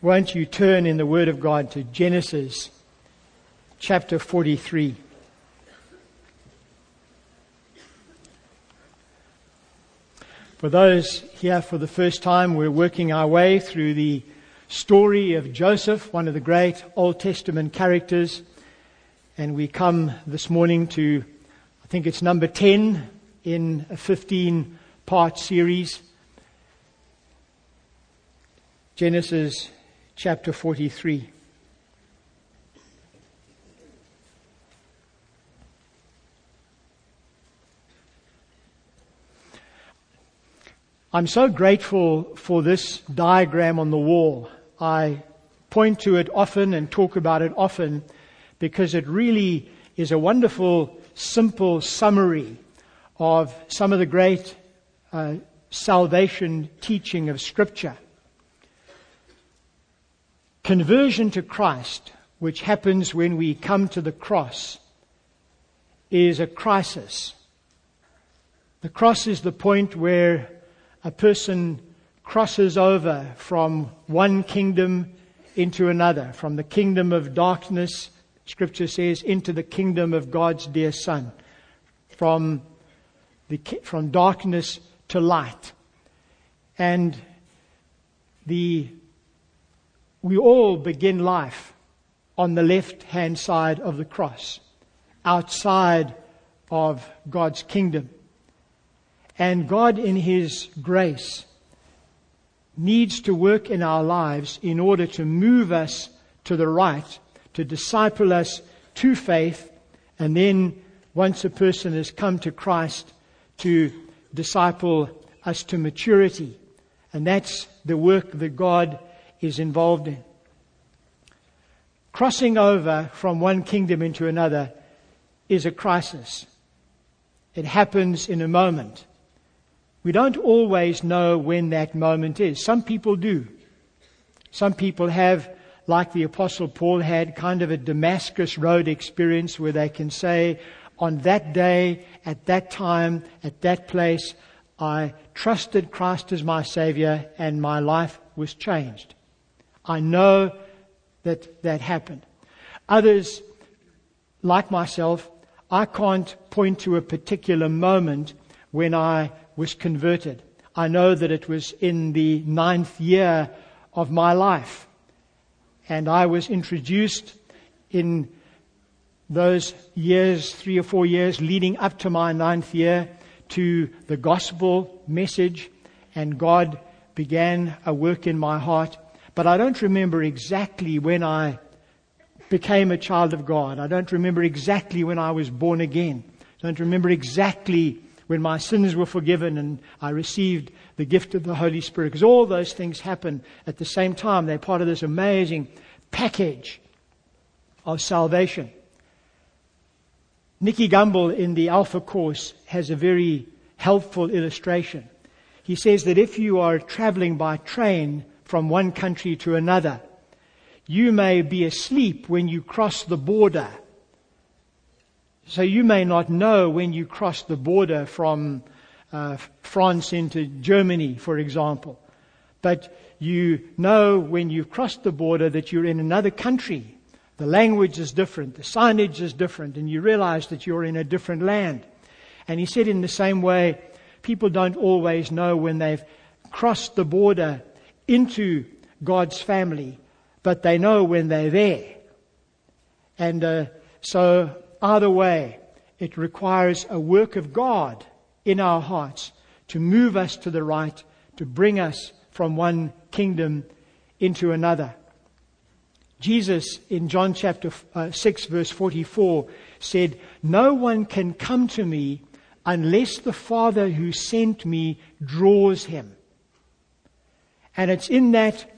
Won't you turn in the Word of God to Genesis chapter 43. For those here for the first time, we're working our way through the story of Joseph, one of the great Old Testament characters. And we come this morning to, I think it's number 10 in a 15-part series. Genesis chapter 43. I'm so grateful for this diagram on the wall. I point to it often and talk about it often because it really is a wonderful, simple summary of some of the great salvation teaching of Scripture. Conversion to Christ, which happens when we come to the cross, is a crisis. The cross is the point where a person crosses over from one kingdom into another, from the kingdom of darkness, Scripture says, into the kingdom of God's dear Son, from darkness to light. And we all begin life on the left-hand side of the cross, outside of God's kingdom. And God, in His grace, needs to work in our lives in order to move us to the right, to disciple us to faith, and then, once a person has come to Christ, to disciple us to maturity. And that's the work that God is involved in. Crossing over from one kingdom into another is a crisis. It happens in a moment. We don't always know when that moment is. Some people do. Some people have, like the Apostle Paul had, kind of a Damascus Road experience where they can say, on that day, at that time, at that place, I trusted Christ as my Savior and my life was changed. I know that happened. Others, like myself, I can't point to a particular moment when I was converted. I know that it was in the 9th year of my life. And I was introduced in those years, 3 or 4 years leading up to my 9th year, to the gospel message. And God began a work in my heart. But I don't remember exactly when I became a child of God. I don't remember exactly when I was born again. I don't remember exactly when my sins were forgiven and I received the gift of the Holy Spirit. Because all those things happen at the same time. They're part of this amazing package of salvation. Nicky Gumbel in the Alpha course has a very helpful illustration. He says that if you are traveling by train from one country to another, you may be asleep when you cross the border. So you may not know when you cross the border from France into Germany, for example. But you know when you've crossed the border that you're in another country. The language is different, the signage is different, and you realize that you're in a different land. And he said in the same way, people don't always know when they've crossed the border into God's family, but they know when they're there. And so either way, it requires a work of God in our hearts to move us to the right, to bring us from one kingdom into another. Jesus in John chapter 6 verse 44 said, "No one can come to me unless the Father who sent me draws him." And it's in that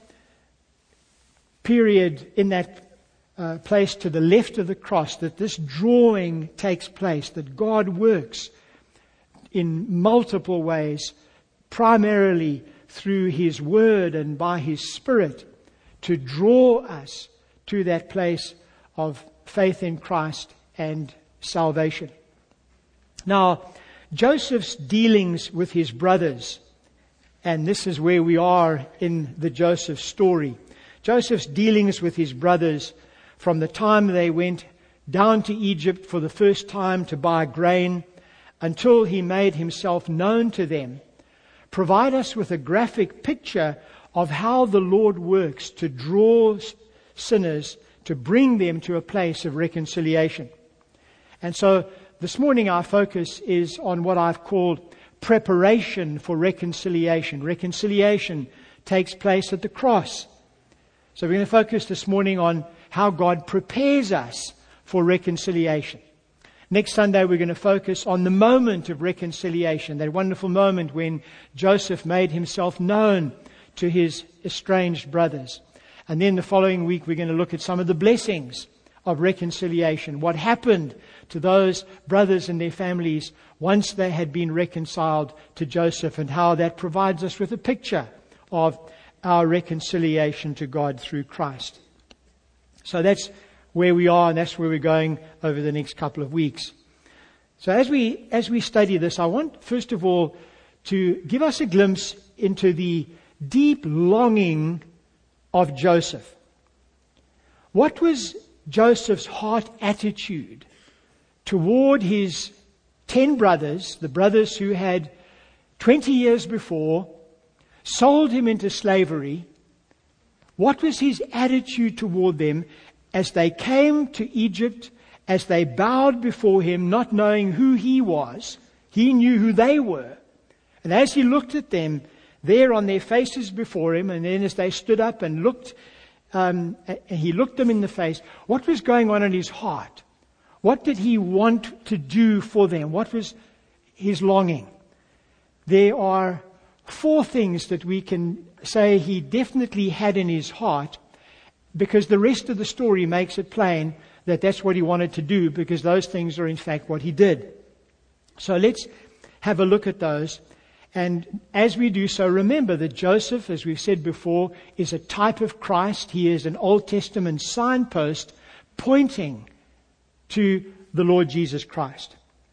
period, in that place to the left of the cross, that this drawing takes place, that God works in multiple ways, primarily through His Word and by His Spirit, to draw us to that place of faith in Christ and salvation. Now, Joseph's dealings with his brothers, and this is where we are in the Joseph story. Joseph's dealings with his brothers from the time they went down to Egypt for the first time to buy grain until he made himself known to them provide us with a graphic picture of how the Lord works to draw sinners, to bring them to a place of reconciliation. And so this morning our focus is on what I've called preparation for reconciliation. Reconciliation takes place at the cross. So we're going to focus this morning on how God prepares us for reconciliation. Next Sunday we're going to focus on the moment of reconciliation, that wonderful moment when Joseph made himself known to his estranged brothers. And then the following week we're going to look at some of the blessings of reconciliation, what happened to those brothers and their families once they had been reconciled to Joseph, and how that provides us with a picture of our reconciliation to God through Christ. So that's where we are, and that's where we're going over the next couple of weeks. So as we study this, I want first of all to give us a glimpse into the deep longing of Joseph. What was Joseph's heart attitude toward his 10 brothers, the brothers who had 20 years before sold him into slavery? What was his attitude toward them as they came to Egypt, as they bowed before him, not knowing who he was? He knew who they were. And as he looked at them there on their faces before him, and then as they stood up and looked, he looked them in the face, what was going on in his heart? What did he want to do for them? What was his longing? There are 4 things that we can say he definitely had in his heart, because the rest of the story makes it plain that that's what he wanted to do, because those things are in fact what he did. So let's have a look at those. And as we do so, remember that Joseph, as we've said before, is a type of Christ. He is an Old Testament signpost pointing to the Lord Jesus Christ.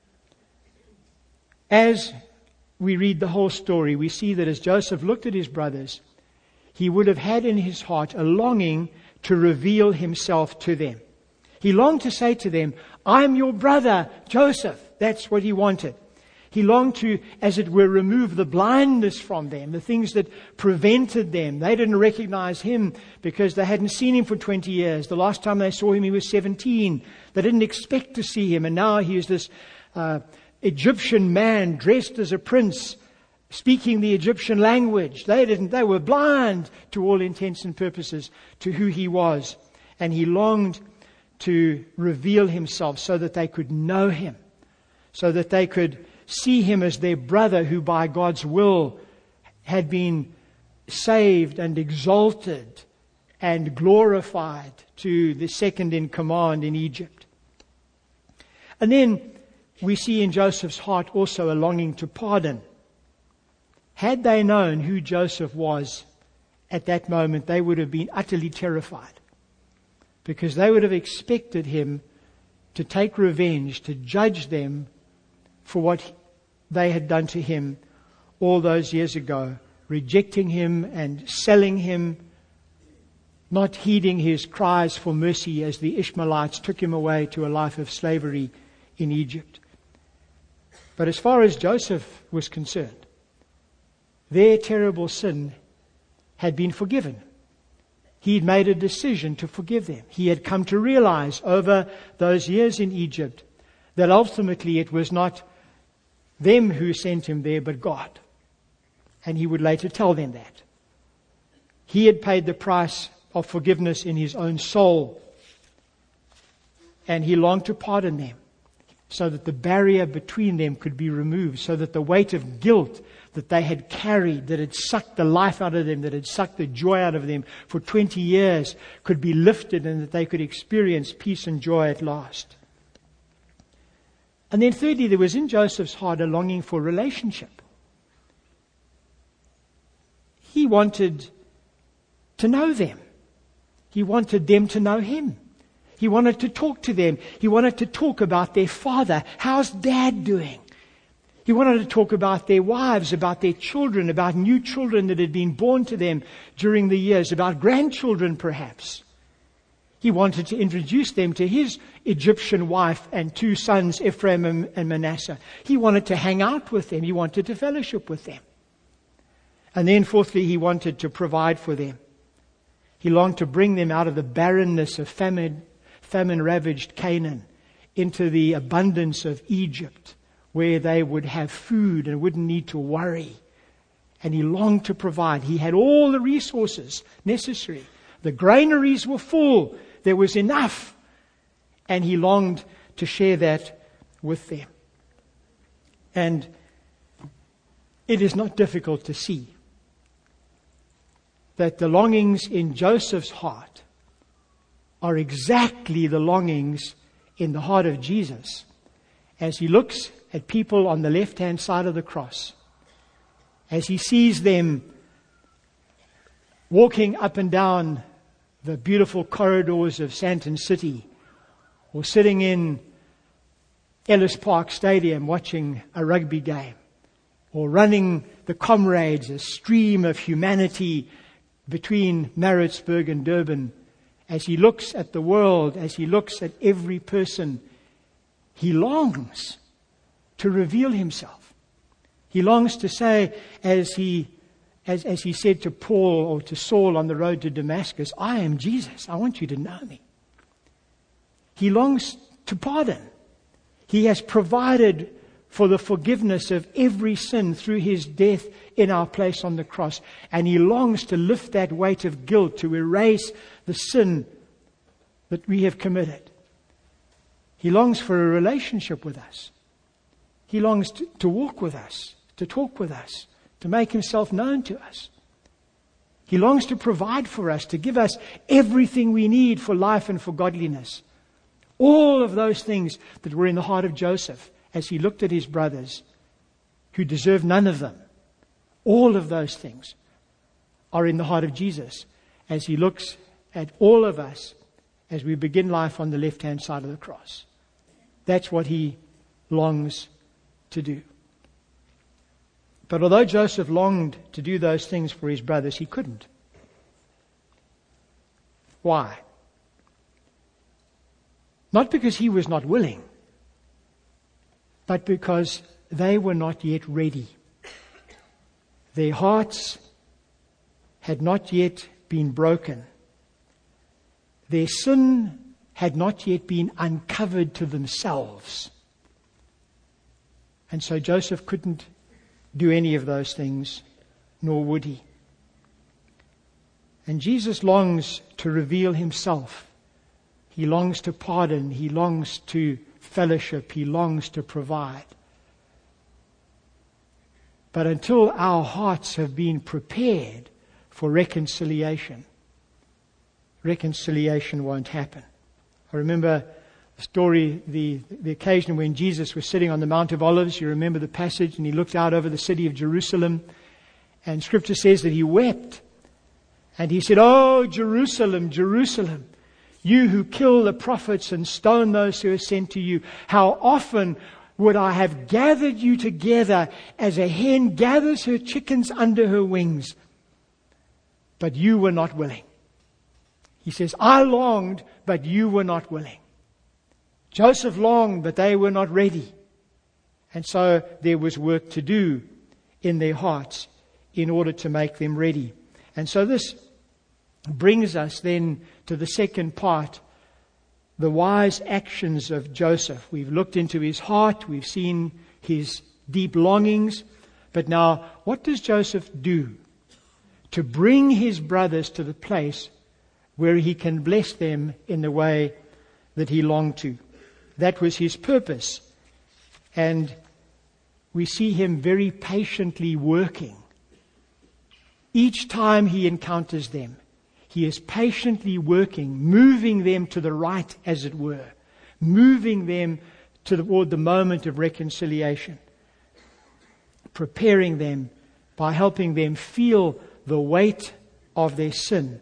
As we read the whole story, we see that as Joseph looked at his brothers, he would have had in his heart a longing to reveal himself to them. He longed to say to them, "I'm your brother, Joseph." That's what he wanted. He longed to, as it were, remove the blindness from them, the things that prevented them. They didn't recognize him because they hadn't seen him for 20 years. The last time they saw him, he was 17. They didn't expect to see him. And now he is this Egyptian man dressed as a prince, speaking the Egyptian language. They were blind to all intents and purposes to who he was. And he longed to reveal himself so that they could know him, so that they could see him as their brother who by God's will had been saved and exalted and glorified to the second in command in Egypt. And then we see in Joseph's heart also a longing to pardon. Had they known who Joseph was at that moment, they would have been utterly terrified, because they would have expected him to take revenge, to judge them for what they had done to him all those years ago, rejecting him and selling him, not heeding his cries for mercy as the Ishmaelites took him away to a life of slavery in Egypt. But as far as Joseph was concerned, their terrible sin had been forgiven. He had made a decision to forgive them. He had come to realize over those years in Egypt that ultimately it was not them who sent him there, but God. And he would later tell them that. He had paid the price of forgiveness in his own soul. And he longed to pardon them so that the barrier between them could be removed, so that the weight of guilt that they had carried, that had sucked the life out of them, that had sucked the joy out of them for 20 years, could be lifted, and that they could experience peace and joy at last. And then thirdly, there was in Joseph's heart a longing for relationship. He wanted to know them. He wanted them to know him. He wanted to talk to them. He wanted to talk about their father. How's Dad doing? He wanted to talk about their wives, about their children, about new children that had been born to them during the years, about grandchildren perhaps. He wanted to introduce them to his Egyptian wife and 2 sons, Ephraim and Manasseh. He wanted to hang out with them. He wanted to fellowship with them. And then fourthly, he wanted to provide for them. He longed to bring them out of the barrenness of famine-ravaged Canaan into the abundance of Egypt, where they would have food and wouldn't need to worry. And he longed to provide. He had all the resources necessary. The granaries were full. There was enough. And he longed to share that with them. And it is not difficult to see that the longings in Joseph's heart are exactly the longings in the heart of Jesus as he looks at people on the left-hand side of the cross, as he sees them walking up and down the beautiful corridors of Sandton City, or sitting in Ellis Park Stadium watching a rugby game, or running the Comrades, a stream of humanity between Maritzburg and Durban. As he looks at the world, as he looks at every person, he longs to reveal himself. He longs to say, as he said to Paul or to Saul on the road to Damascus, I am Jesus. I want you to know me. He longs to pardon. He has provided for the forgiveness of every sin through his death in our place on the cross. And he longs to lift that weight of guilt, to erase the sin that we have committed. He longs for a relationship with us. He longs to walk with us, to talk with us, to make himself known to us. He longs to provide for us, to give us everything we need for life and for godliness. All of those things that were in the heart of Joseph as he looked at his brothers, who deserved none of them. All of those things are in the heart of Jesus as he looks at all of us as we begin life on the left-hand side of the cross. That's what he longs to do. But although Joseph longed to do those things for his brothers, he couldn't. Why? Not because he was not willing, but because they were not yet ready. Their hearts had not yet been broken. Their sin had not yet been uncovered to themselves. And so Joseph couldn't do any of those things, nor would he. And Jesus longs to reveal himself. He longs to pardon. He longs to fellowship. He longs to provide. But until our hearts have been prepared for reconciliation won't happen. I remember the story, the occasion when Jesus was sitting on the Mount of Olives. You remember the passage, and he looked out over the city of Jerusalem. And Scripture says that he wept. And he said, "Oh, Jerusalem, Jerusalem, you who kill the prophets and stone those who are sent to you, how often would I have gathered you together as a hen gathers her chickens under her wings, but you were not willing." He says, I longed, but you were not willing. Joseph longed, but they were not ready. And so there was work to do in their hearts in order to make them ready. And so this brings us then to the second part, the wise actions of Joseph. We've looked into his heart, we've seen his deep longings, but now what does Joseph do to bring his brothers to the place where he can bless them in the way that he longed to? That was his purpose. And we see him very patiently working. Each time he encounters them, he is patiently working, moving them to the right, as it were, moving them toward the moment of reconciliation, preparing them by helping them feel the weight of their sin.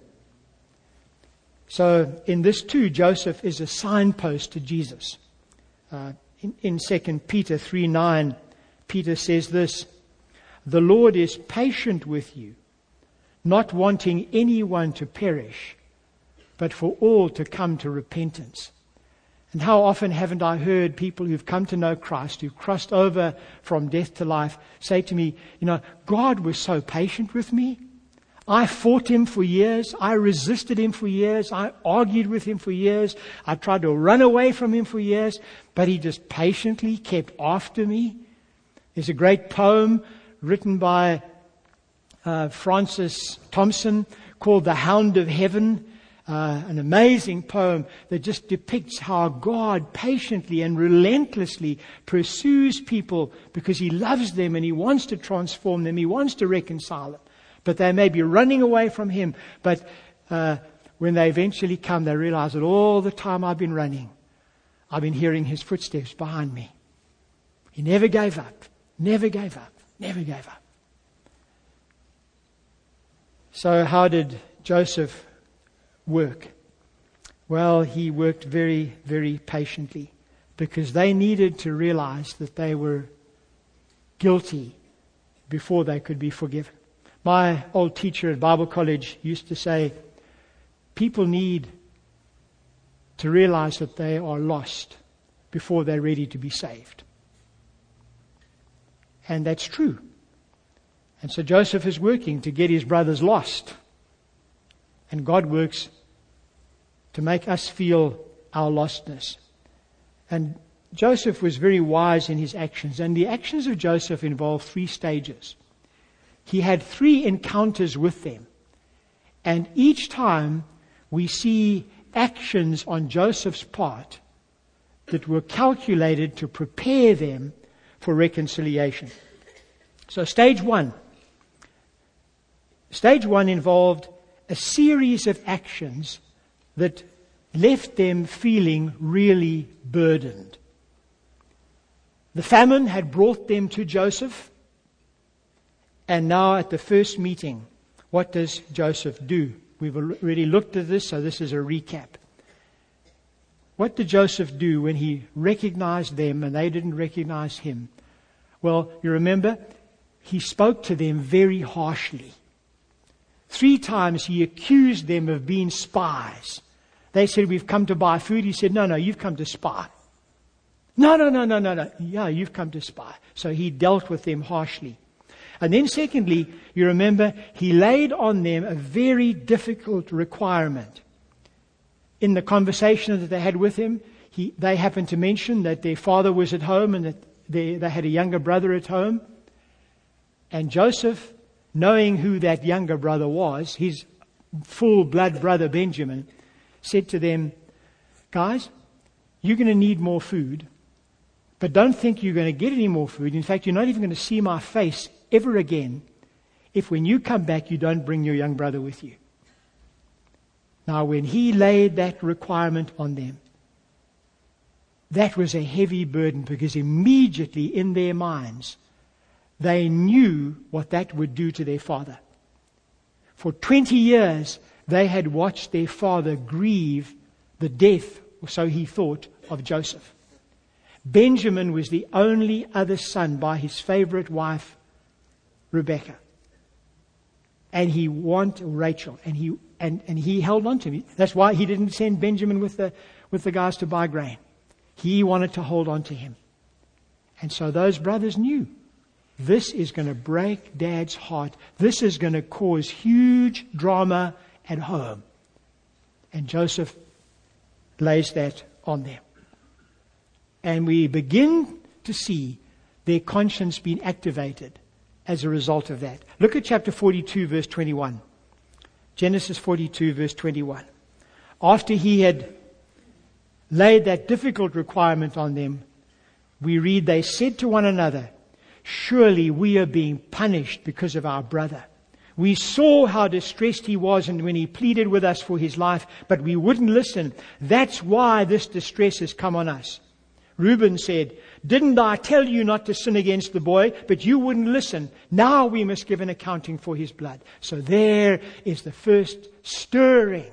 So in this too, Joseph is a signpost to Jesus. In 2 Peter 3:9, Peter says this, "The Lord is patient with you, not wanting anyone to perish, but for all to come to repentance." And how often haven't I heard people who've come to know Christ, who've crossed over from death to life, say to me, God was so patient with me. I fought him for years. I resisted him for years. I argued with him for years. I tried to run away from him for years, but he just patiently kept after me. There's a great poem written by Francis Thompson called The Hound of Heaven. An amazing poem that just depicts how God patiently and relentlessly pursues people because he loves them and he wants to transform them. He wants to reconcile them. But they may be running away from him. But when they eventually come, they realize that all the time I've been running, I've been hearing his footsteps behind me. He never gave up, never gave up, never gave up. So how did Joseph work? Well, he worked very, very patiently because they needed to realize that they were guilty before they could be forgiven. My old teacher at Bible college used to say, people need to realize that they are lost before they're ready to be saved. And that's true. And so Joseph is working to get his brothers lost. And God works to make us feel our lostness. And Joseph was very wise in his actions. And the actions of Joseph involved 3 stages. He had 3 encounters with them. And each time we see actions on Joseph's part that were calculated to prepare them for reconciliation. So stage 1. Stage 1 involved a series of actions that left them feeling really burdened. The famine had brought them to Joseph. And now at the first meeting, what does Joseph do? We've already looked at this, so this is a recap. What did Joseph do when he recognized them and they didn't recognize him? Well, you remember, he spoke to them very harshly. 3 times he accused them of being spies. They said, "We've come to buy food." He said, No, you've come to spy. No. Yeah, you've come to spy. So he dealt with them harshly. And then secondly, you remember, he laid on them a very difficult requirement. In the conversation that they had with him, they happened to mention that their father was at home and that they had a younger brother at home. And Joseph, knowing who that younger brother was, his full-blood brother Benjamin, said to them, "Guys, you're going to need more food, but don't think you're going to get any more food. In fact, you're not even going to see my face ever again if when you come back you don't bring your young brother with you." Now, when he laid that requirement on them, that was a heavy burden because immediately in their minds, they knew what that would do to their father. For 20 years, they had watched their father grieve the death, or so he thought, of Joseph. Benjamin was the only other son by his favorite wife, Rebekah. And he wanted Rachel, and he held on to me. That's why he didn't send Benjamin with the guys to buy grain. He wanted to hold on to him. And so those brothers knew, this is going to break Dad's heart. This is going to cause huge drama at home. And Joseph lays that on them. And we begin to see their conscience being activated as a result of that. Look at chapter 42, verse 21. Genesis 42, verse 21. After he had laid that difficult requirement on them, we read, they said to one another, "Surely we are being punished because of our brother. We saw how distressed he was and when he pleaded with us for his life, but we wouldn't listen. That's why this distress has come on us." Reuben said, "Didn't I tell you not to sin against the boy? But you wouldn't listen. Now we must give an accounting for his blood." So there is the first stirring,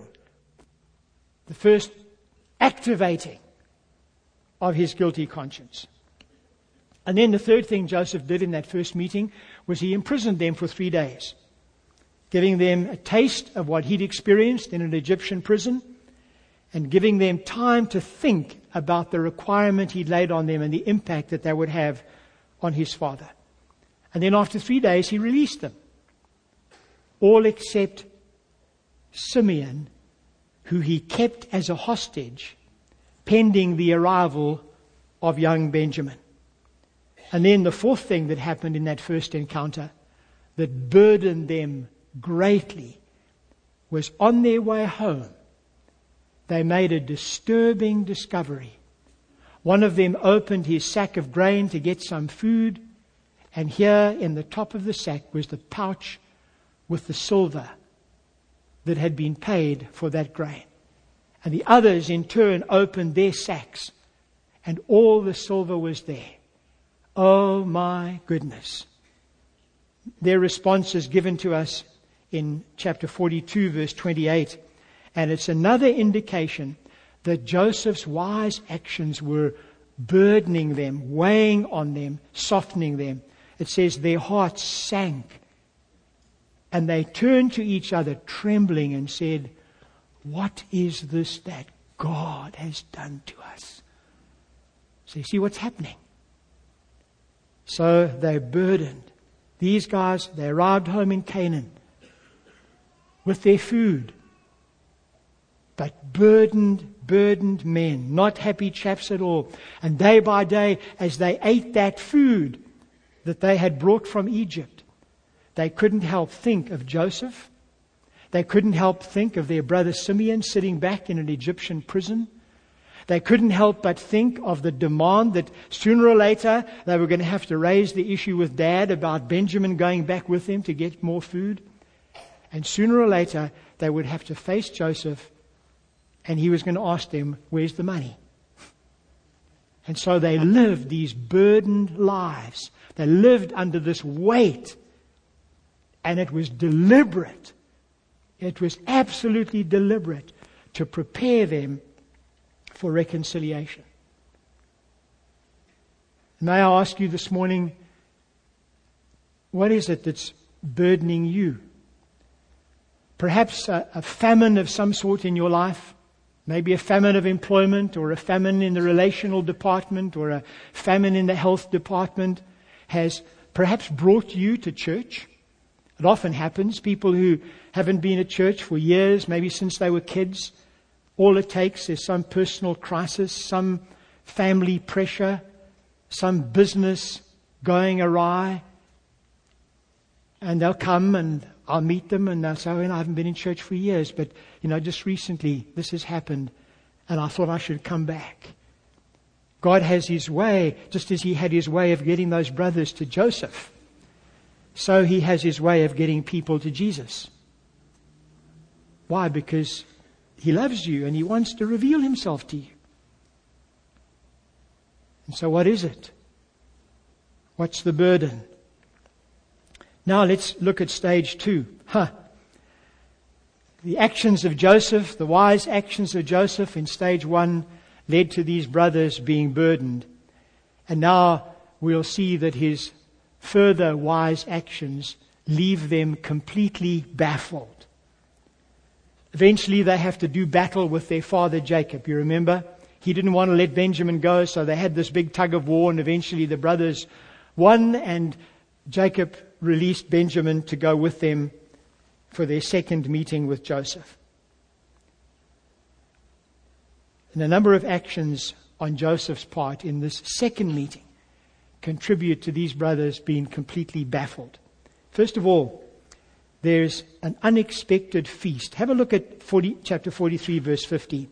the first activating of his guilty conscience. And then the third thing Joseph did in that first meeting was he imprisoned them for 3 days, giving them a taste of what he'd experienced in an Egyptian prison and giving them time to think about the requirement he'd laid on them and the impact that that would have on his father. And then after 3 days, he released them, all except Simeon, who he kept as a hostage pending the arrival of young Benjamin. And then the fourth thing that happened in that first encounter that burdened them greatly was on their way home, they made a disturbing discovery. One of them opened his sack of grain to get some food, and here in the top of the sack was the pouch with the silver that had been paid for that grain. And the others in turn opened their sacks, and all the silver was there. Oh my goodness. Their response is given to us in chapter 42, verse 28. And it's another indication that Joseph's wise actions were burdening them, weighing on them, softening them. It says their hearts sank. And they turned to each other trembling and said, "What is this that God has done to us?" So you see what's happening. So they're burdened. These guys, they arrived home in Canaan with their food. But burdened men, not happy chaps at all. And day by day, as they ate that food that they had brought from Egypt, they couldn't help think of Joseph. They couldn't help think of their brother Simeon sitting back in an Egyptian prison. They couldn't help but think of the demand that sooner or later they were going to have to raise the issue with Dad about Benjamin going back with them to get more food. And sooner or later they would have to face Joseph, and he was going to ask them, "Where's the money?" And so they lived these burdened lives. They lived under this weight. And it was deliberate. It was absolutely deliberate to prepare them for reconciliation. May I ask you this morning, what is it that's burdening you? Perhaps a famine of some sort in your life. Maybe a famine of employment, or a famine in the relational department, or a famine in the health department has perhaps brought you to church. It often happens. People who haven't been at church for years, maybe since they were kids, all it takes is some personal crisis, some family pressure, some business going awry, and they'll come and I'll meet them and they'll say, "I haven't been in church for years, but just recently this has happened and I thought I should come back." God has His way, just as He had His way of getting those brothers to Joseph. So He has His way of getting people to Jesus. Why? Because He loves you and He wants to reveal Himself to you. And so what is it? What's the burden? Now let's look at stage 2. The actions of Joseph, the wise actions of Joseph in stage 1 led to these brothers being burdened. And now we'll see that his further wise actions leave them completely baffled. Eventually they have to do battle with their father Jacob. You remember? He didn't want to let Benjamin go, so they had this big tug of war, and eventually the brothers won, and Jacob released Benjamin to go with them for their second meeting with Joseph. And a number of actions on Joseph's part in this second meeting contribute to these brothers being completely baffled. First of all, there's an unexpected feast. Have a look at chapter 43, verse 15.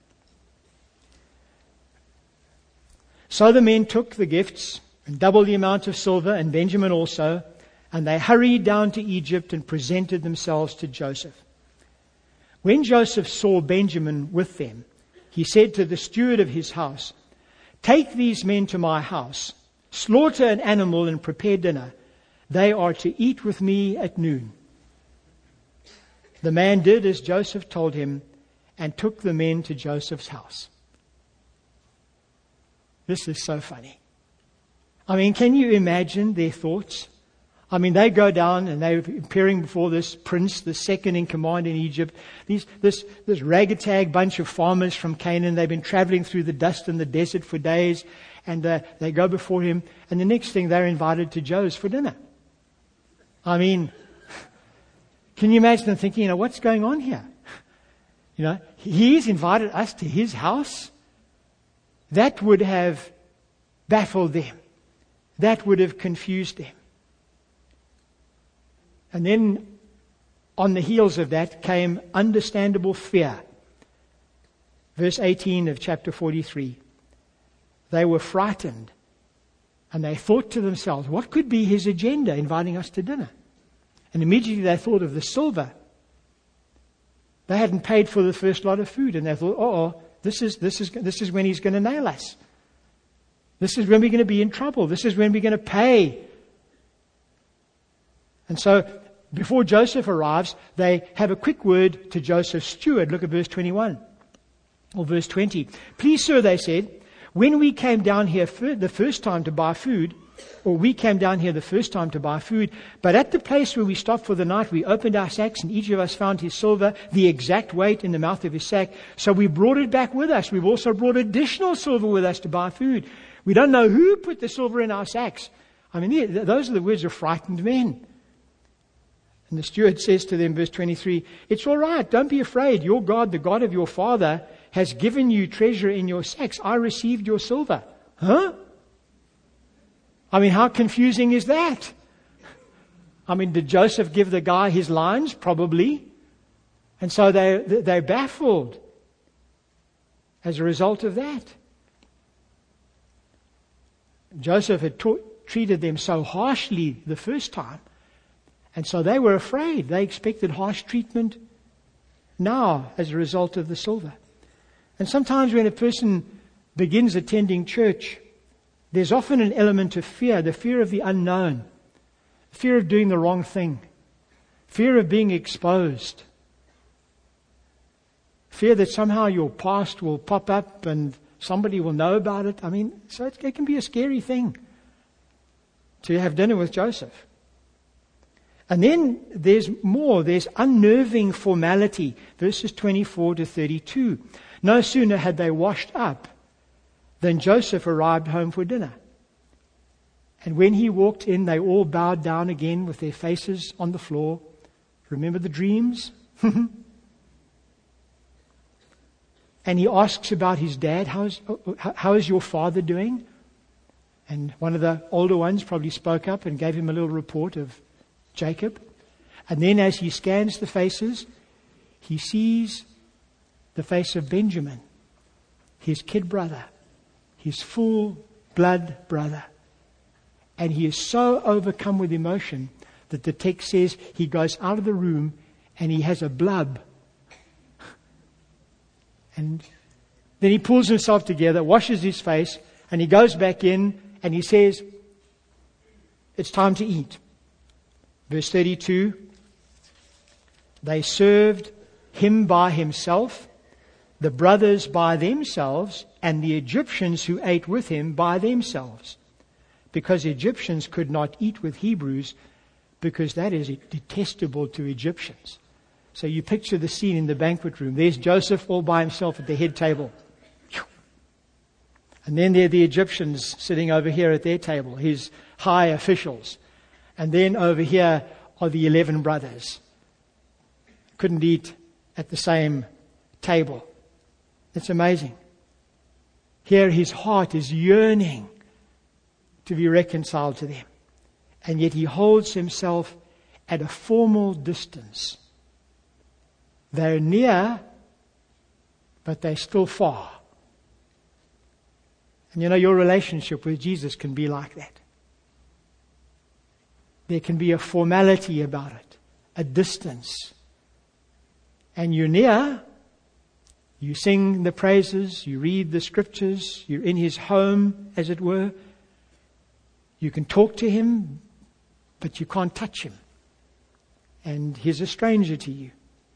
So the men took the gifts and double the amount of silver, and Benjamin also, and they hurried down to Egypt and presented themselves to Joseph. When Joseph saw Benjamin with them, he said to the steward of his house, "Take these men to my house, slaughter an animal and prepare dinner. They are to eat with me at noon." The man did as Joseph told him and took the men to Joseph's house. This is so funny. I mean, can you imagine their thoughts? I mean, they go down and they're appearing before this prince, the second in command in Egypt. This ragtag bunch of farmers from Canaan. They've been traveling through the dust and the desert for days. And they go before him. And the next thing, they're invited to Joe's for dinner. I mean, can you imagine them thinking, what's going on here? He's invited us to his house. That would have baffled them. That would have confused them. And then on the heels of that came understandable fear. Verse 18 of chapter 43. They were frightened. And they thought to themselves, what could be his agenda inviting us to dinner? And immediately they thought of the silver. They hadn't paid for the first lot of food. And they thought, this is when he's going to nail us. This is when we're going to be in trouble. This is when we're going to pay. And so, before Joseph arrives, they have a quick word to Joseph's steward. Look at verse 21 or verse 20. Please, sir, they said, when we came down here the first time to buy food, but at the place where we stopped for the night, we opened our sacks and each of us found his silver, the exact weight in the mouth of his sack. So we brought it back with us. We've also brought additional silver with us to buy food. We don't know who put the silver in our sacks. I mean, those are the words of frightened men. And the steward says to them, verse 23, it's all right. Don't be afraid. Your God, the God of your father, has given you treasure in your sacks. I received your silver. Huh? I mean, how confusing is that? I mean, did Joseph give the guy his lines? Probably. And so they're baffled as a result of that. Joseph had treated them so harshly the first time. And so they were afraid. They expected harsh treatment now as a result of the silver. And sometimes when a person begins attending church, there's often an element of fear, the fear of the unknown, fear of doing the wrong thing, fear of being exposed, fear that somehow your past will pop up and somebody will know about it. I mean, so it can be a scary thing to have dinner with Joseph. And then there's more. There's unnerving formality. Verses 24 to 32. No sooner had they washed up than Joseph arrived home for dinner. And when he walked in, they all bowed down again with their faces on the floor. Remember the dreams? And he asks about his dad. How is your father doing? And one of the older ones probably spoke up and gave him a little report of Jacob. And then as he scans the faces, he sees the face of Benjamin, his kid brother, his full blood brother. And he is so overcome with emotion that the text says he goes out of the room and he has a blub. And then he pulls himself together, washes his face, and he goes back in and he says, it's time to eat. Verse 32, they served him by himself, the brothers by themselves, and the Egyptians who ate with him by themselves. Because Egyptians could not eat with Hebrews, because that is detestable to Egyptians. So you picture the scene in the banquet room. There's Joseph all by himself at the head table. And then there are the Egyptians sitting over here at their table, his high officials. And then over here are the 11 brothers. Couldn't eat at the same table. It's amazing. Here his heart is yearning to be reconciled to them. And yet he holds himself at a formal distance. They're near, but they're still far. And your relationship with Jesus can be like that. There can be a formality about it, a distance. And you're near, you sing the praises, you read the scriptures, you're in his home, as it were. You can talk to him, but you can't touch him. And he's a stranger to you.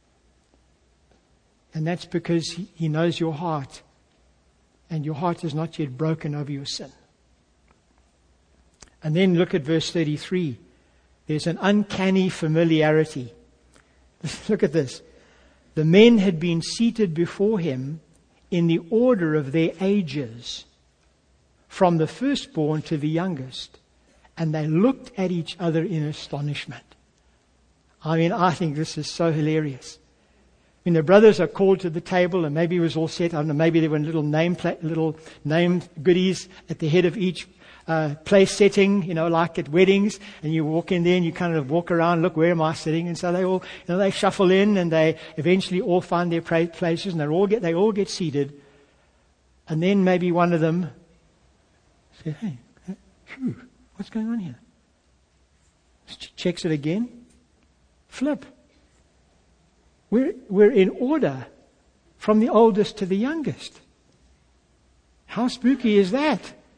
And that's because he knows your heart. And your heart is not yet broken over your sin. And then look at verse 33. There's an uncanny familiarity. Look at this. The men had been seated before him in the order of their ages, from the firstborn to the youngest. And they looked at each other in astonishment. I mean, I think this is so hilarious. When the brothers are called to the table, and maybe it was all set, I don't know, maybe there were little name goodies at the head of each place setting, like at weddings, and you walk in there and you kind of walk around, look, where am I sitting? And so they all, they shuffle in, and they eventually all find their places, and they all get seated. And then maybe one of them says, hey, what's going on here? Checks it again. Flip. We're in order from the oldest to the youngest. How spooky is that?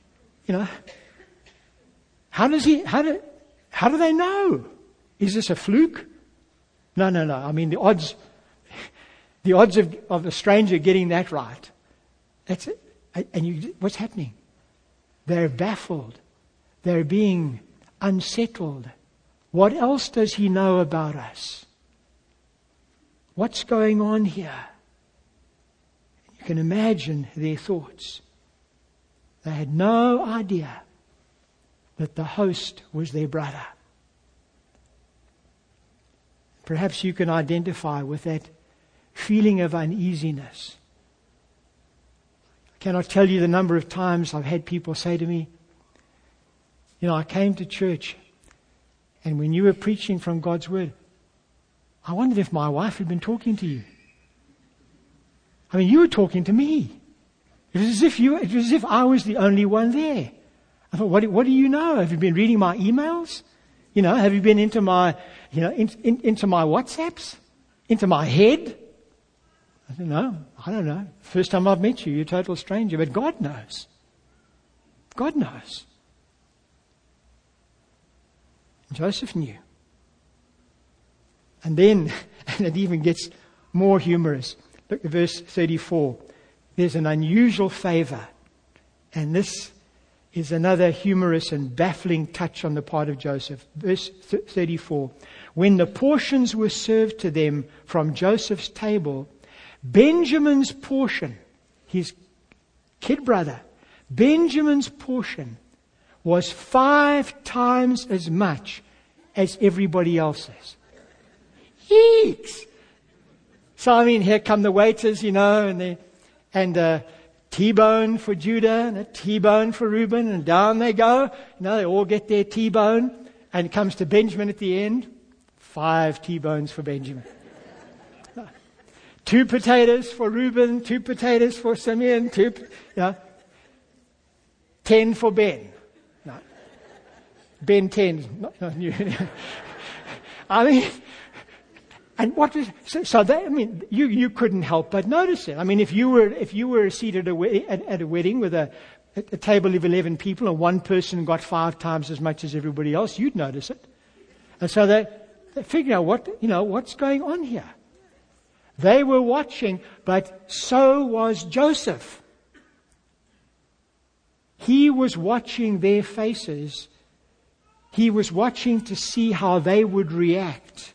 How do they know? Is this a fluke? No. I mean, the odds of a stranger getting that right. That's it. And what's happening? They're baffled. They're being unsettled. What else does he know about us? What's going on here? You can imagine their thoughts. They had no idea that the host was their brother. Perhaps you can identify with that feeling of uneasiness. I cannot tell you the number of times I've had people say to me, I came to church, and when you were preaching from God's Word, I wondered if my wife had been talking to you. I mean, you were talking to me. It was as if I was the only one there. I thought, what do you know? Have you been reading my emails? Have you been into my, into my WhatsApps? Into my head? I don't know. First time I've met you, you're a total stranger. But God knows. God knows. Joseph knew. And then, and it even gets more humorous. Look at verse 34. There's an unusual favor. And this is another humorous and baffling touch on the part of Joseph. Verse 34. When the portions were served to them from Joseph's table, Benjamin's portion, his kid brother, Benjamin's portion was 5 times as much as everybody else's. Eeks! So I mean, here come the waiters, and a T-bone for Judah and a T-bone for Reuben, and down they go. They all get their T-bone, and it comes to Benjamin at the end. 5 T-bones for Benjamin. 2 potatoes for Reuben, 2 potatoes for Simeon, 10 for Ben. No. Ben 10. Not new. I mean, and what is so? You couldn't help but notice it. I mean, if you were seated at a wedding with a table of 11 people, and one person got 5 times as much as everybody else, you'd notice it. And so they figured out what's going on here. They were watching, but so was Joseph. He was watching their faces. He was watching to see how they would react.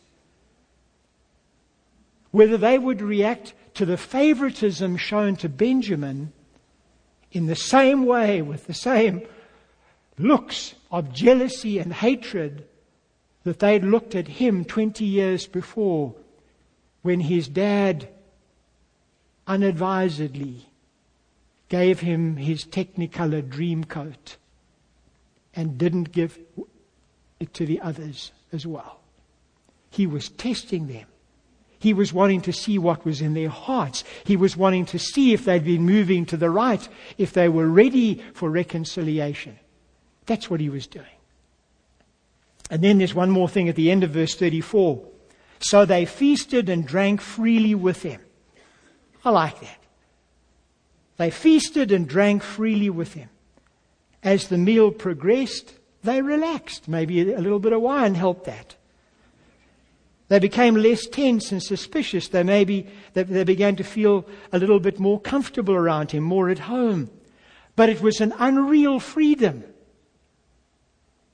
Whether they would react to the favoritism shown to Benjamin in the same way, with the same looks of jealousy and hatred that they'd looked at him 20 years before, when his dad unadvisedly gave him his Technicolor dream coat and didn't give it to the others as well. He was testing them. He was wanting to see what was in their hearts. He was wanting to see if they'd been moving to the right, if they were ready for reconciliation. That's what he was doing. And then there's one more thing at the end of verse 34. So they feasted and drank freely with him. I like that. They feasted and drank freely with him. As the meal progressed, they relaxed. Maybe a little bit of wine helped that. They became less tense and suspicious. They began to feel a little bit more comfortable around him, more at home. But it was an unreal freedom.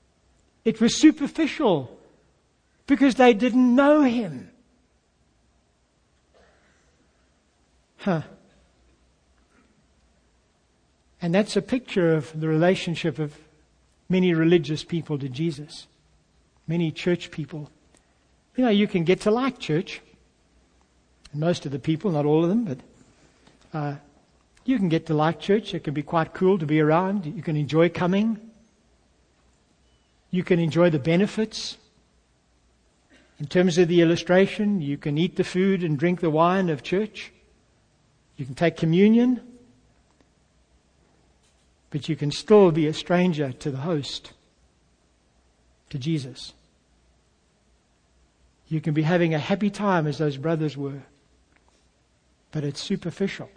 It was superficial because they didn't know him. And that's a picture of the relationship of many religious people to Jesus. Many church people. You know, you can get to like church. And most of the people, not all of them, but you can get to like church. It can be quite cool to be around. You can enjoy coming. You can enjoy the benefits. In terms of the illustration, you can eat the food and drink the wine of church. You can take communion. But you can still be a stranger to the host, to Jesus. You can be having a happy time as those brothers were, but it's superficial.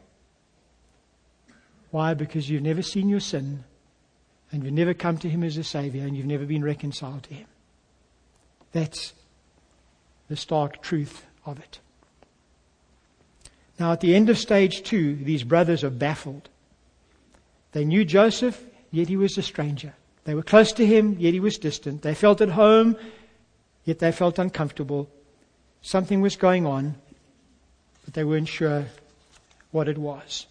Why? Because you've never seen your sin, and you've never come to him as a Savior, and you've never been reconciled to him. That's the stark truth of it. Now, at the end of stage 2, these brothers are baffled. They knew Joseph, yet he was a stranger. They were close to him, yet he was distant. They felt at home, yet they felt uncomfortable. Something was going on, but they weren't sure what it was.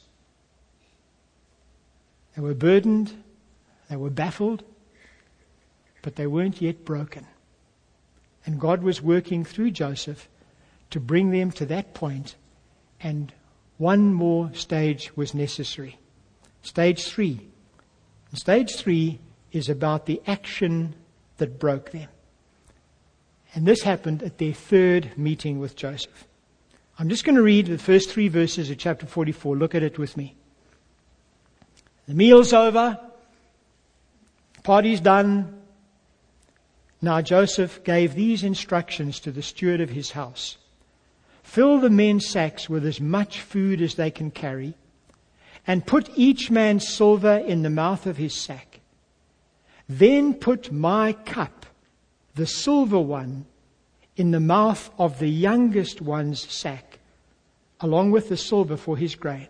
They were burdened, they were baffled, but they weren't yet broken. And God was working through Joseph to bring them to that point, and one more stage was necessary. Stage 3. And stage 3 is about the action that broke them. And this happened at their third meeting with Joseph. I'm just going to read the first 3 verses of chapter 44. Look at it with me. The meal's over. The party's done. Now Joseph gave these instructions to the steward of his house. Fill the men's sacks with as much food as they can carry, and put each man's silver in the mouth of his sack. Then put my cup, the silver one, in the mouth of the youngest one's sack, along with the silver for his grain.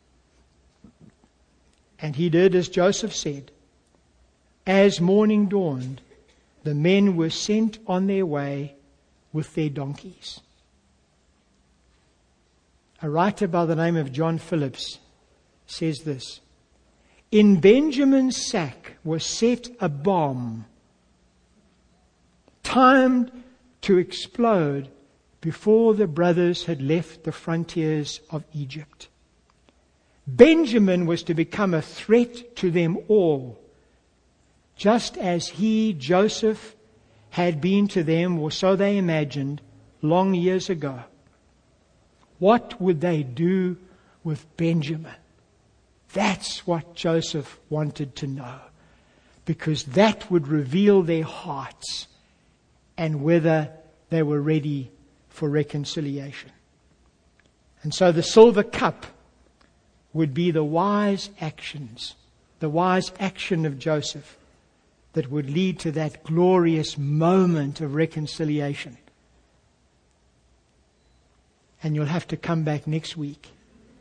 And he did as Joseph said. As morning dawned, the men were sent on their way with their donkeys. A writer by the name of John Phillips says this: in Benjamin's sack was set a bomb, timed to explode before the brothers had left the frontiers of Egypt. Benjamin was to become a threat to them all, just as he, Joseph, had been to them, or so they imagined, long years ago. What would they do with Benjamin? That's what Joseph wanted to know, because that would reveal their hearts and whether they were ready for reconciliation. And so the silver cup would be the wise actions, the wise action of Joseph that would lead to that glorious moment of reconciliation. And you'll have to come back next week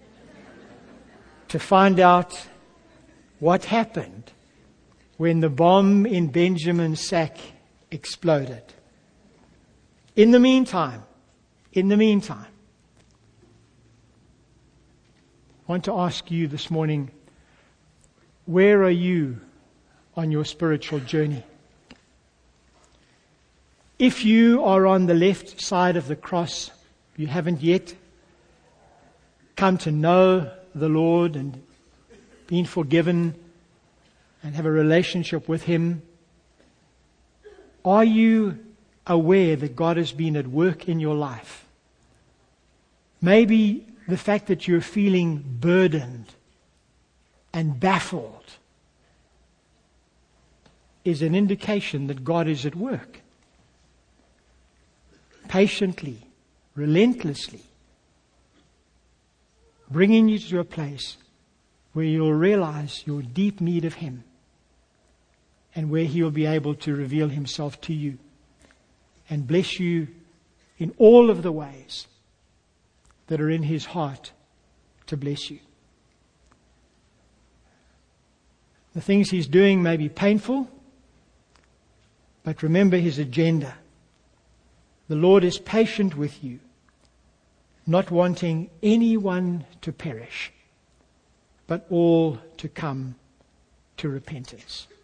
to find out what happened when the bomb in Benjamin's sack exploded. In the meantime, I want to ask you this morning, where are you on your spiritual journey? If you are on the left side of the cross, you haven't yet come to know the Lord and been forgiven and have a relationship with Him, are you aware that God has been at work in your life? Maybe the fact that you're feeling burdened and baffled is an indication that God is at work. Patiently, relentlessly, bringing you to a place where you'll realize your deep need of Him and where He will be able to reveal Himself to you and bless you in all of the ways that are in His heart to bless you. The things He's doing may be painful, But remember his agenda. The Lord is patient with you, not wanting anyone to perish, but all to come to repentance.